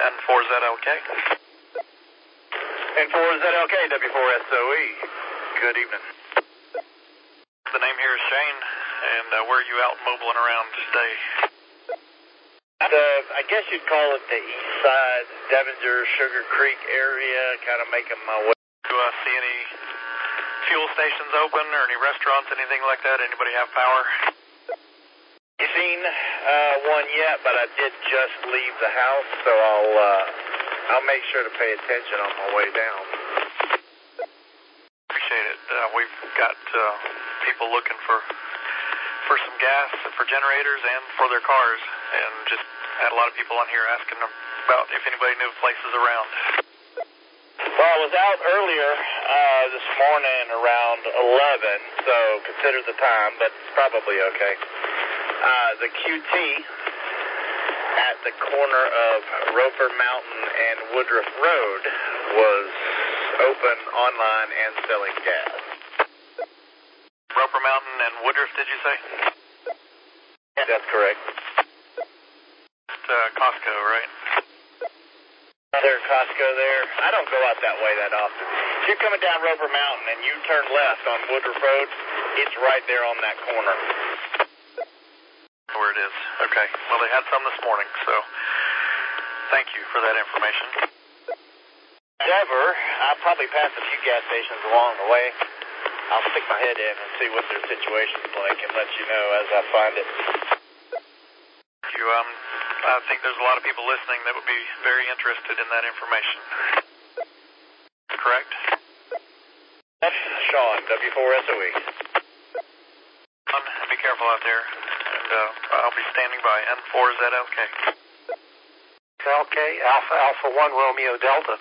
N4ZLK. N4ZLK, W4SOE. Good evening. The name here is Shane, and where are you out mobiling around today? I guess you'd call it the east side, Devinger, Sugar Creek area, kind of making my way. Do I see any fuel stations open or any restaurants, anything like that? Anybody have power? You seen one yet, but I did just leave the house, so I'll make sure to pay attention on my way down. Appreciate it. We've got people looking for some gas for generators and for their cars, and just had a lot of people on here asking about if anybody knew places around. Well, I was out earlier this morning around 11, so consider the time, but it's probably okay. The QT at the corner of Roper Mountain and Woodruff Road was open online and selling gas. Roper Mountain and Woodruff, did you say? Yeah, that's correct. Costco, right? There's Costco there. I don't go out that way that often. If you're coming down Roper Mountain and you turn left on Woodruff Road, it's right there on that corner. Where it is. Okay. Well, they had some this morning, so thank you for that information. However, I'll probably pass a few gas stations along the way. I'll stick my head in and see what their situation's like and let you know as I find it. I think there's a lot of people listening that would be very interested in that information. Correct? That's Sean, W4SOE. Be careful out there, and I'll be standing by. N4ZLK. LK, Alpha 1 Romeo Delta.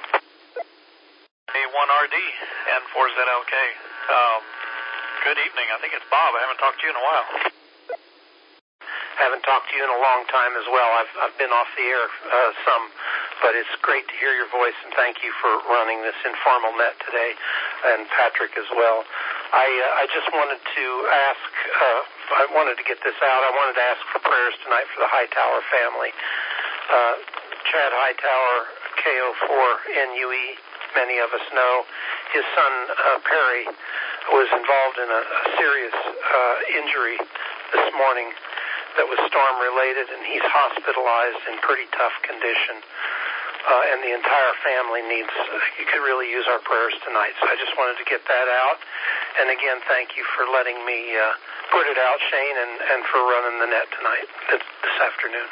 A1RD, N4ZLK. Good evening. I think it's Bob. I haven't talked to you in a while. Haven't talked to you in a long time as well. I've been off the air some, but it's great to hear your voice, and thank you for running this informal net today, and Patrick as well. I just wanted to ask, I wanted to get this out. I wanted to ask for prayers tonight for the Hightower family. Chad Hightower, KO4NUE, many of us know. His son, Perry, was involved in a serious injury this morning that was storm-related, and he's hospitalized in pretty tough condition. And the entire family could really use our prayers tonight. So I just wanted to get that out. And again, thank you for letting me put it out, Shane, and for running the net tonight, this afternoon.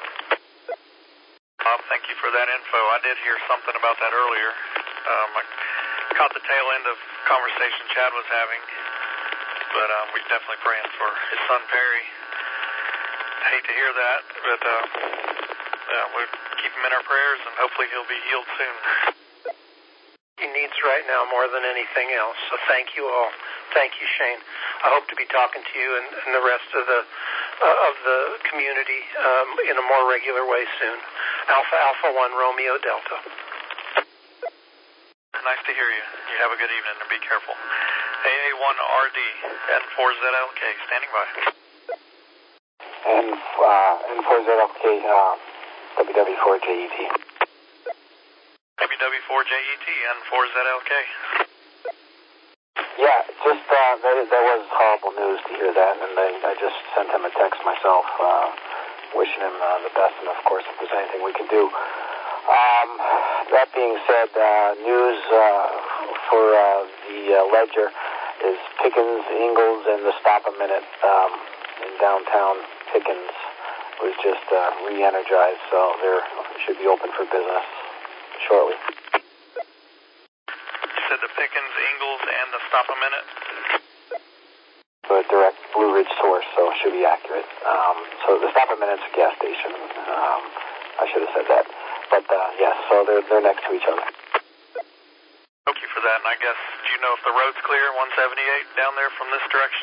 Bob, thank you for that info. I did hear something about that earlier. I caught the tail end of conversation Chad was having, but we're definitely praying for his son, Perry. I hate to hear that, but we'll keep him in our prayers, and hopefully he'll be healed soon. He needs right now more than anything else, so thank you all. Thank you, Shane. I hope to be talking to you and the rest of the community in a more regular way soon. Alpha 1 Romeo Delta. Nice to hear you. You have a good evening, and be careful. AA1RD, N4ZLK, standing by. N4ZLK, WW4JET. WW4JET, N4ZLK. Yeah, just that was horrible news to hear that, and I just sent him a text myself, wishing him the best, and of course, if there's anything we can do. That being said, news for the Ledger is Pickens, Ingalls, and the Stop a Minute in downtown Pickens was just re-energized, so they should be open for business shortly. You said the Pickens, Ingalls, and the Stop a Minute? A direct Blue Ridge source, so it should be accurate. So the Stop a Minute's a gas station. I should have said that. But, yes, so they're next to each other. Thank you for that, and I guess, do you know if the road's clear, 178, down there from this direction?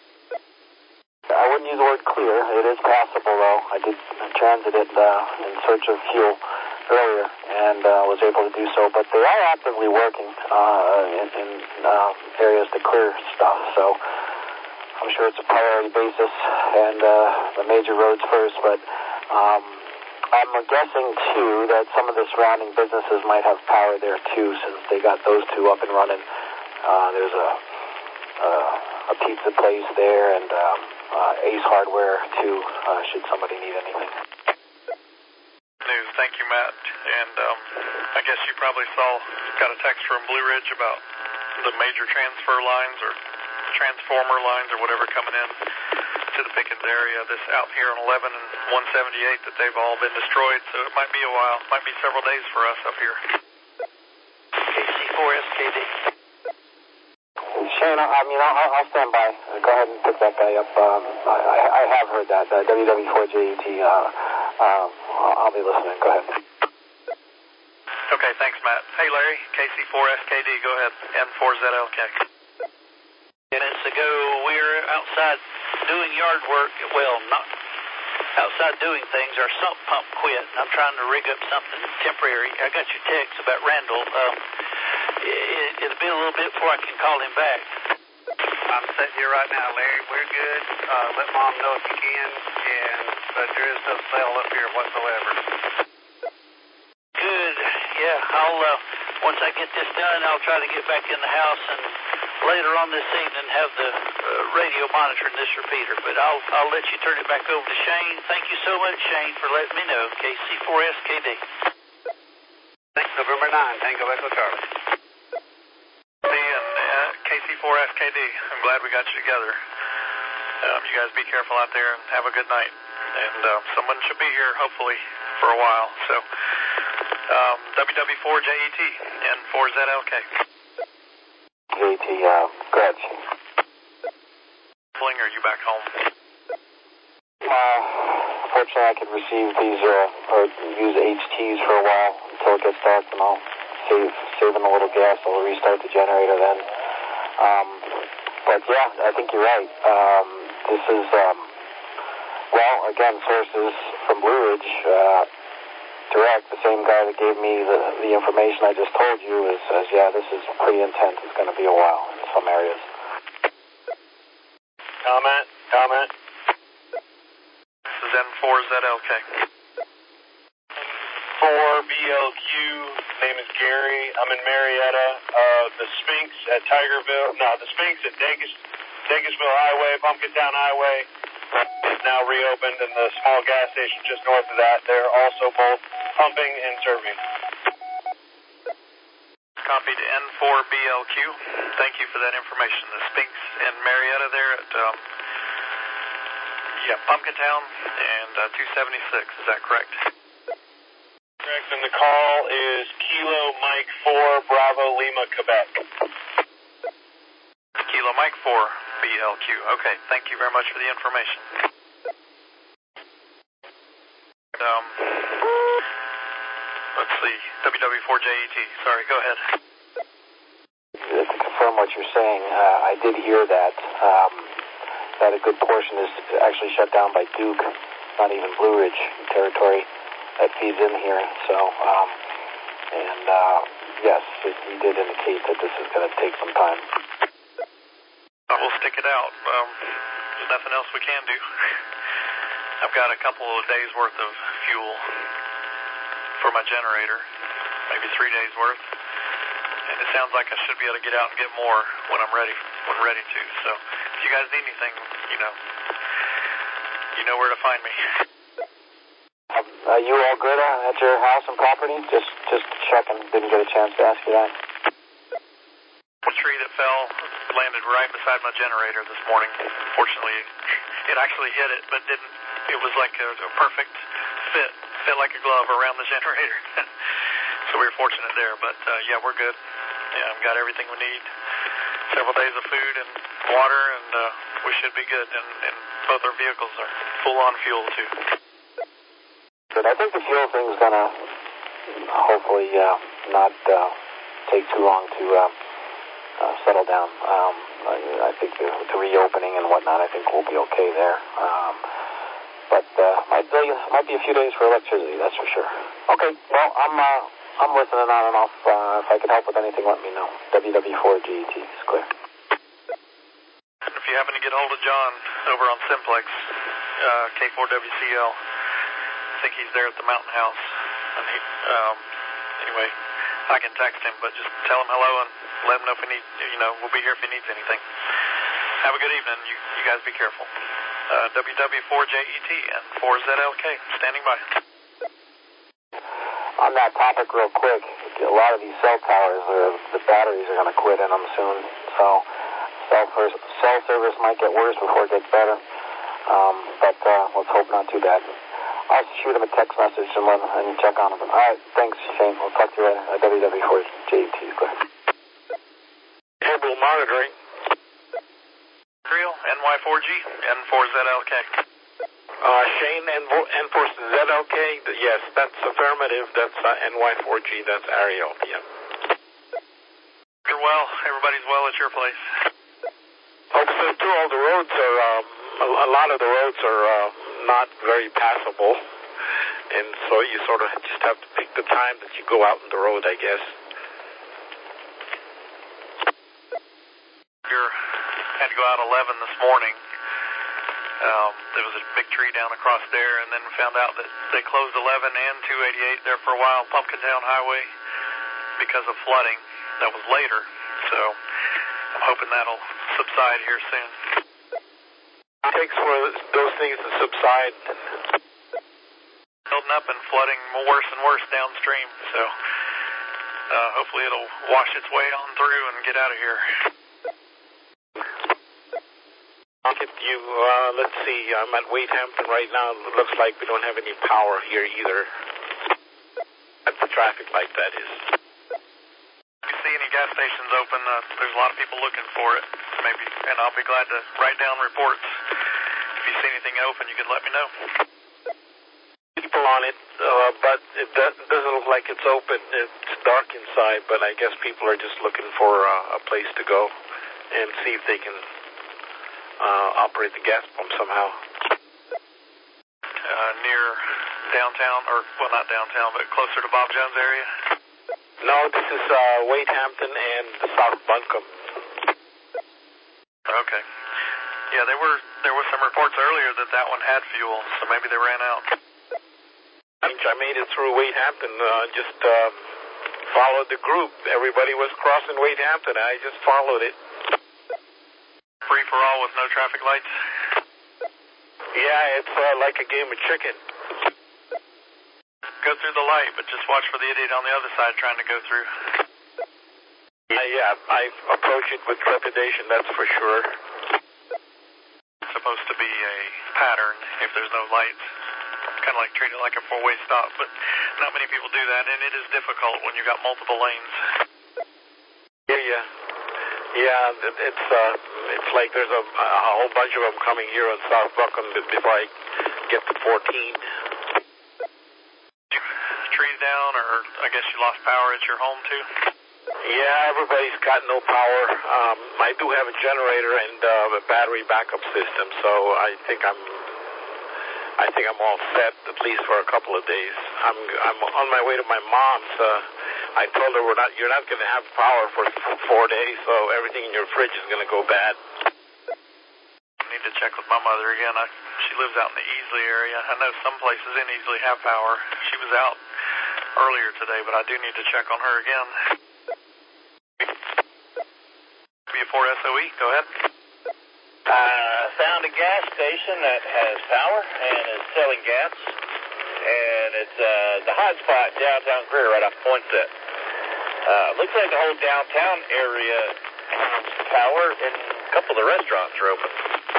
I wouldn't use the word clear. It is passable, though. I did transit it in search of fuel earlier and was able to do so. But they are actively working in areas to clear stuff, so I'm sure it's a priority basis and the major roads first. But I'm guessing, too, that some of the surrounding businesses might have power there, too, since they got those two up and running. There's a pizza place there and Ace Hardware, too, should somebody need anything. News. Thank you, Matt. And I guess you probably got a text from Blue Ridge about the major transfer lines or transformer lines or whatever coming in to the Pickens area. This out here on 11 and 178 that they've all been destroyed, so it might be a while. Might be several days for us up here. KC4SKD. Shane, I'll stand by. Go ahead and pick that guy up. I have heard that. WW4JET. I'll be listening. Go ahead. Okay, thanks, Matt. Hey, Larry, KC4SKD, go ahead. N4ZLK. Minutes ago, we were outside doing yard work. Well, not outside doing things. Our sump pump quit. I'm trying to rig up something temporary. I got your text about Randall. It'll be a little bit before I can call him back. I'm sitting here right now, Larry. We're good. Let Mom know if you can. But there is no cell up here whatsoever. Good. Yeah, I'll once I get this done, I'll try to get back in the house and later on this evening have the radio monitoring this repeater. But I'll let you turn it back over to Shane. Thank you so much, Shane, for letting me know. KC4SKD. Thanks, November 9. Tango Echo Charlie. And KC4SKD, I'm glad we got you together. You guys be careful out there and have a good night. And someone should be here, hopefully, for a while. So, WW4JET and 4ZLK. JET, go ahead, Shane. Are you back home? Fortunately, I could receive these or use HTs for a while until it gets dark, and I'll saving a little gas. I'll restart the generator then. But yeah, I think you're right. This is, well, again, sources from Blue Ridge, direct, the same guy that gave me the information I just told you says, yeah, this is pretty intense. It's going to be a while in some areas. Comment. This is N4ZLK. 4BLQ, name is Gary. I'm in Marietta. The Sphinx at Dagisville Highway, Pumpkintown Highway is now reopened, and the small gas station just north of that, they're also both pumping and serving. Copy to N4BLQ. Thank you for that information. The Sphinx in Marietta there at Pumpkintown and 276. Is that correct? Correct, and the call is Kilo Mike 4 Bravo Lima, Quebec. Kilo Mike 4 BLQ. Okay, thank you very much for the information. Let's see, WW4JET. Sorry, go ahead. To confirm what you're saying, I did hear that a good portion is actually shut down by Duke, not even Blue Ridge territory that feeds in here. So, yes, he did indicate that this is going to take some time. We'll stick it out. There's nothing else we can do. I've got a couple of days worth of fuel for my generator, maybe 3 days worth. And it sounds like I should be able to get out and get more when I'm ready to. So if you guys need anything, you know where to find me. Are you all good at your house and property? Just checking. Didn't get a chance to ask you that. The tree that fell landed right beside my generator this morning. Fortunately, it actually hit it, but didn't. It was like a perfect fit like a glove around the generator. So we were fortunate there. But yeah, we're good. Yeah, I've got everything we need. Several days of food and water, and we should be good. And both our vehicles are full on fuel too. Good. I think the fuel thing's gonna hopefully not take too long to settle down. I think the reopening and whatnot, I think we'll be okay there. But might be a few days for electricity, that's for sure. Okay, well, I'm listening on and off. If I can help with anything, let me know. WW4GET is clear. If you happen to get hold of John over on Simplex, K4WCL, think he's there at the Mountain House. And he, anyway, I can text him, but just tell him hello and let him know if he needs, we'll be here if he needs anything. Have a good evening. You guys be careful. WW4JET and 4ZLK, standing by. On that topic real quick, a lot of these cell towers, the batteries are going to quit in them soon, so cell service might get worse before it gets better, but let's hope not too bad. I'll shoot him a text message and check on him. All right, thanks, Shane. We'll talk to you later. WW4JET, go ahead. Airborne monitoring. Real, NY4G, N4ZLK. Shane, N4ZLK, yes, that's affirmative. That's NY4G, that's Ariel, yeah. You're well. Everybody's well at your place. Oh, so too, all the roads are, a lot of the roads are not very passable, and so you sort of just have to pick the time that you go out on the road, I guess. Had to go out 11 this morning. There was a big tree down across there, and then found out that they closed 11 and 288 there for a while, Pumpkin Town Highway, because of flooding. That was later, so I'm hoping that'll subside here soon. It takes for those things to subside. Building up and flooding worse and worse downstream, so hopefully it'll wash its way on through and get out of here. Let's see, I'm at Wade Hampton right now. It looks like we don't have any power here either. At the traffic light, that is. If you see any gas stations open, there's a lot of people looking for it, maybe, and I'll be glad to write down reports. If you see anything open, you can let me know. People on it, but it doesn't look like it's open. It's dark inside, but I guess people are just looking for a place to go and see if they can operate the gas pump somehow. Near downtown, or, well, not downtown, but closer to Bob Jones area? No, this is Wade Hampton and the South Buncombe. Okay. Yeah, there were some reports earlier that one had fuel, so maybe they ran out. I made it through Wade Hampton, just followed the group. Everybody was crossing Wade Hampton. I just followed it. Free for all with no traffic lights? Yeah, it's like a game of chicken. Go through the light, but just watch for the idiot on the other side trying to go through. Yeah, I approach it with trepidation, that's for sure. It's supposed to be a pattern if there's no lights. It's kind of like treat it like a four-way stop, but not many people do that, and it is difficult when you got multiple lanes. Yeah, it's like there's a whole bunch of them coming here on South Buncombe before I get to 14. Trees down, or I guess you lost power at your home too? Yeah, everybody's got no power. I do have a generator and a battery backup system, so I think I'm all set at least for a couple of days. I'm on my way to my mom's. I told her you're not going to have power for 4 days, so everything in your fridge is going to go bad. I need to check with my mother again. She lives out in the Easley area. I know some places in Easley have power. She was out earlier today, but I do need to check on her again. B4 SOE, go ahead. Found a gas station that has power and is selling gas. And it's the hot spot downtown Greer right off Poinsett. Looks like the whole downtown area has power and a couple of the restaurants are open.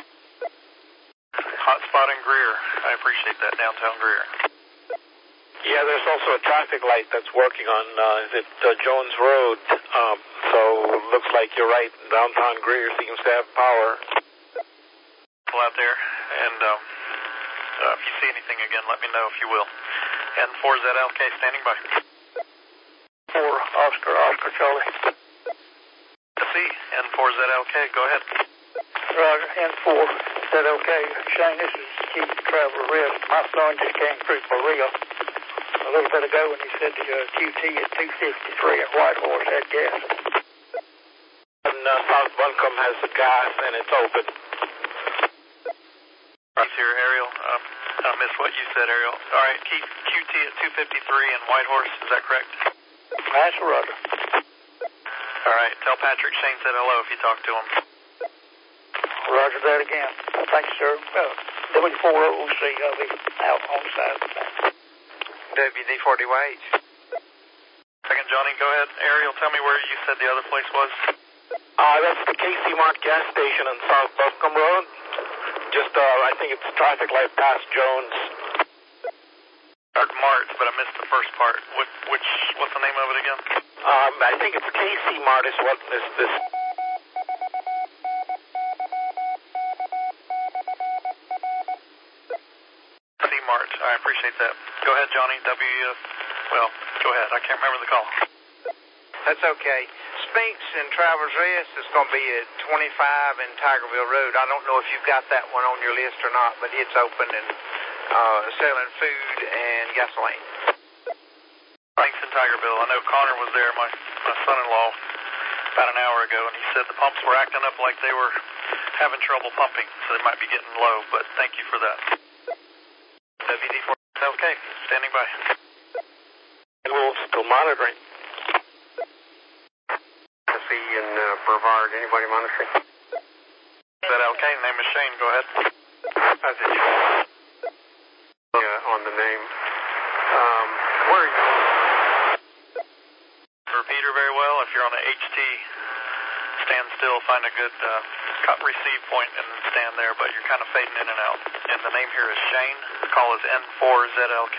Hot spot in Greer. I appreciate that, downtown Greer. Yeah, there's also a traffic light that's working on Jones Road. So looks like you're right. Downtown Greer seems to have power. Pull out there, and if you see anything again, let me know if you will. N4ZLK standing by. 4 Oscar Charlie. See, N4ZLK, go ahead. Roger, N4ZLK. Shane, this is Keith Traveler Red. My son just came through Maria a little bit ago, and he said the QT at 253 at Whitehorse had gas. And South Buncombe has the gas, and it's open. He's here, Ariel. I missed what you said, Ariel. All right, keep QT at 253 and Whitehorse. Is that correct? That's Roger. All right, tell Patrick Shane said hello if you talk to him. Roger that again. Thank you, sir. W4OC, I'll be out on the side of the back. WD40YH. Second, Johnny, go ahead. Ariel, tell me where you said the other place was. That's the KC Mart gas station on South Buckham Road. Just, I think it's traffic light past Jones. I heard Mart, but I missed the first part. What's the name of it again? I think it's KC Mart is what is this. KC Mart. I appreciate that. Go ahead, Johnny. Go ahead. I can't remember the call. That's okay. Spinks and Travelers Rest is going to be at 25 in Tigerville Road. I don't know if you've got that one on your list or not, but it's open and selling food and gasoline. Thanks in Tigerville. I know Connor was there, my son-in-law, about an hour ago, and he said the pumps were acting up like they were having trouble pumping, so they might be getting low, but thank you for that. WD4. Okay, standing by. We're still monitoring. In Brevard, anybody monitoring? Is that okay? Name is Shane. Go ahead. On the name. Where are you? Repeater very well. If you're on the HT, stand still, find a good receive point and stand there, but you're kind of fading in and out. And the name here is Shane. The call is N4ZLK.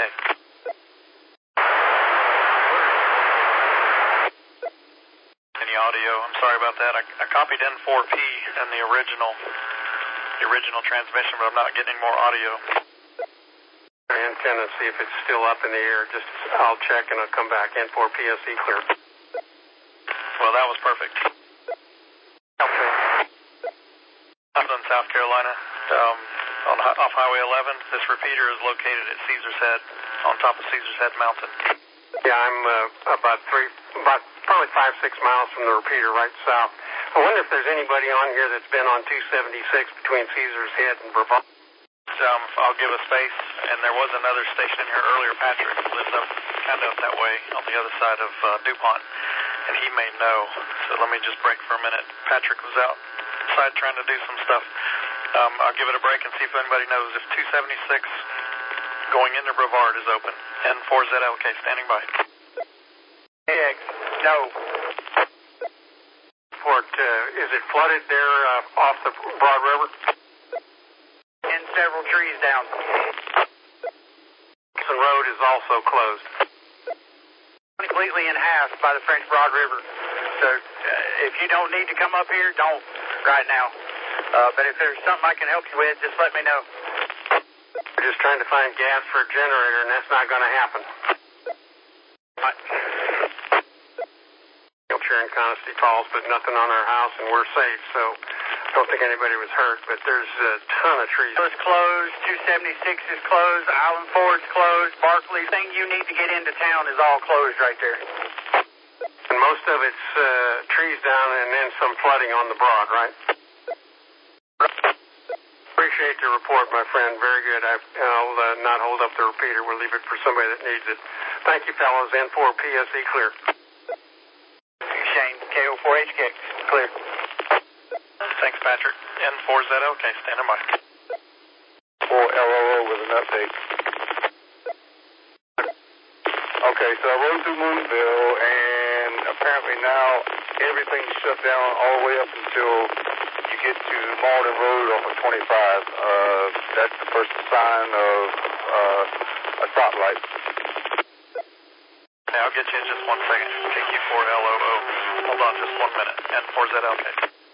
Audio. I'm sorry about that. I copied N4P in the original transmission, but I'm not getting any more audio. Antenna, see if it's still up in the air. I'll check and I'll come back. N4PSE clear. Well, that was perfect. Okay. I'm in South Carolina, off Highway 11. This repeater is located at Caesar's Head, on top of Caesar's Head Mountain. Yeah, I'm about probably 5-6 miles from the repeater right south. I wonder if there's anybody on here that's been on 276 between Caesar's Head and Brevard. I'll give a space, and there was another station here earlier. Patrick lives kind of up that way on the other side of DuPont, and he may know. So let me just break for a minute. Patrick was outside trying to do some stuff. I'll give it a break and see if anybody knows if 276 going into Brevard is open. N4ZLK, standing by. X, no. Is it flooded there off the Broad River? And several trees down. Jackson Road is also closed. Completely in half by the French Broad River. So if you don't need to come up here, don't right now. But if there's something I can help you with, just let me know. We're just trying to find gas for a generator, and that's not going to happen. Sharon Conisty calls, but nothing on our house, and we're safe, so I don't think anybody was hurt, but there's a ton of trees. It's closed. 276 is closed. Island Ford's closed. Barkley, thing you need to get into town is all closed right there. And most of it's trees down and then some flooding on the Broad, right? Appreciate the report, my friend. Very good. I'll not hold up the repeater. We'll leave it for somebody that needs it. Thank you, fellas. N4PSE clear. Shane, KO4HK, clear. Thanks, Patrick. N4ZLK, standing by. 4LOO with an update. Okay, so I rode through Moonville, and apparently now everything's shut down all the way up until you get to Malden Road off of 25. That's the first sign of a stoplight. I'll get you in just 1 second. KQ4LOO. Hold on just 1 minute. N4ZLK.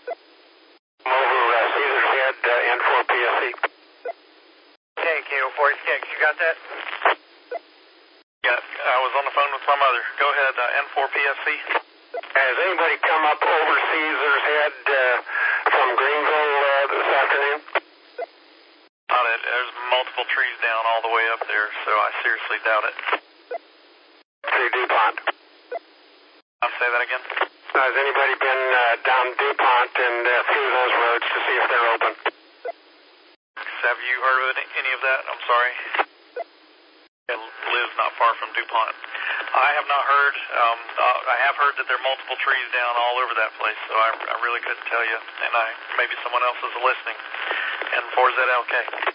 Over Caesar's Head, N4PSE. Okay, KO4HK, you got that? Yeah, I was on the phone with my mother. Go ahead, N4PSC. Has anybody come up over Caesar's Head from Greenville this afternoon? There's multiple trees down all the way up there, so I seriously doubt it. Through DuPont. I'll say that again. Has anybody been down DuPont and through those roads to see if they're open? Have you heard of any of that? I'm sorry. It lives not far from DuPont. I have not heard. I have heard that there are multiple trees down all over that place, so I really couldn't tell you. And maybe someone else is listening. And 4ZLK.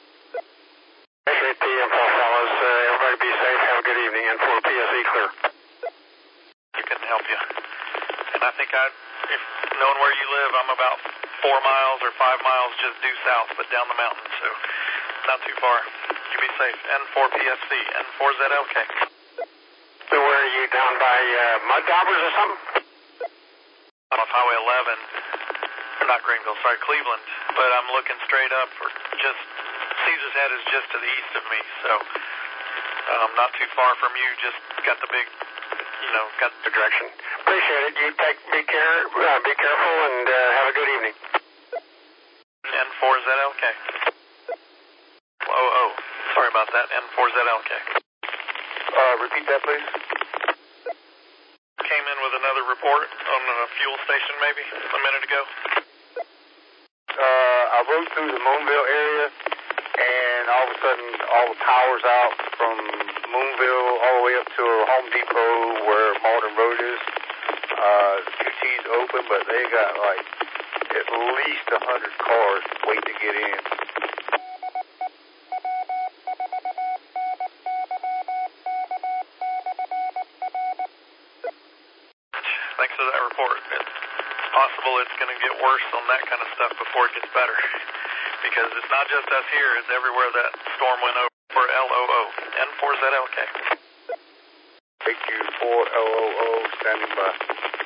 8 p.m. fellas. Everybody be safe. Have a good evening. And 4 PSE clear. You can help you. And I think if knowing where you live, I'm about 4 miles or 5 miles just due south, but down the mountain, so not too far. You be safe. N4 PSC, N4ZLK. So where are you, down by Mud Daubers or something? Off Highway 11, or not Greenville, sorry, Cleveland, but I'm looking straight up, or just, Caesar's Head is just to the east of me, so not too far from you, just got the big, got the direction. Appreciate it. You be careful, and have a good evening. N4ZLK. Oh, sorry about that, N4ZLK. Repeat that, please. Came in with another report on a fuel station maybe a minute ago. I rode through the Moonville area, and all of a sudden, all the power's out from Moonville all the way up to Home Depot where Malden Road is. QT's open, but they got like at least 100 cars waiting to get in. Thanks for that report. It's possible it's going to get worse on that kind of stuff before it gets better. Because it's not just us here, it's everywhere that storm went over. LOO. N4ZLK. AQ4LOO, standing by.